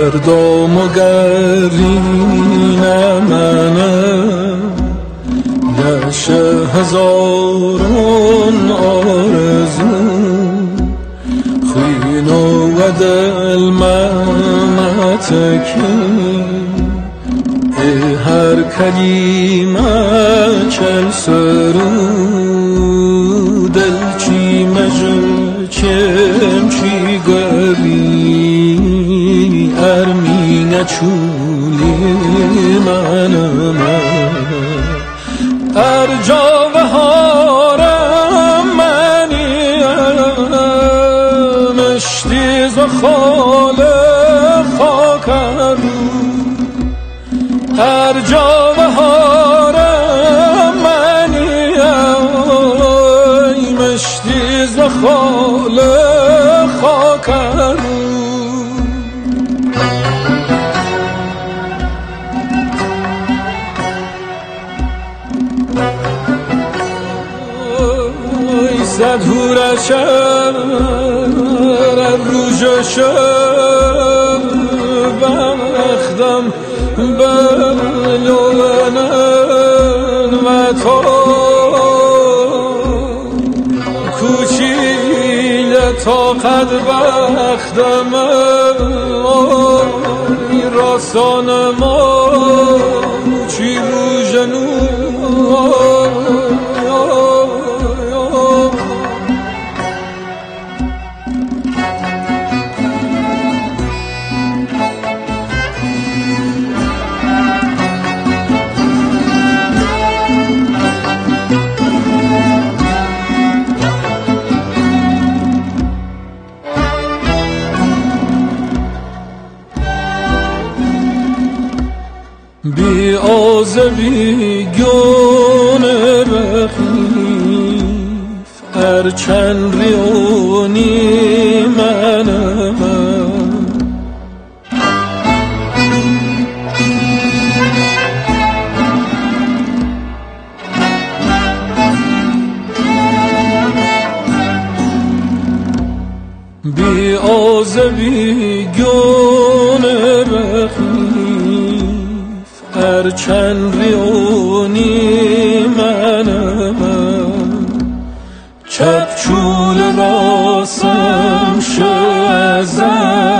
گردام و گرین منم گشه هزاران آرزو خوین و دل من تکی هر کلمه چل سرو دل چی مجه چم چی گری ارمینه چولی منم ار جا بهارم منیم اشتیز و خال خاکر هر جا بهارم منیم اشتیز و خال خاکر صد هورشم روژشم بختم بلونن و تو کوچیل تا قد بختم راستان ما چی روژنون بی آز بی گونه رخیف هر چند ریونی منم بی آز بی گونه رخیف هر چند ریونی منم چپ چول راستم شو ازم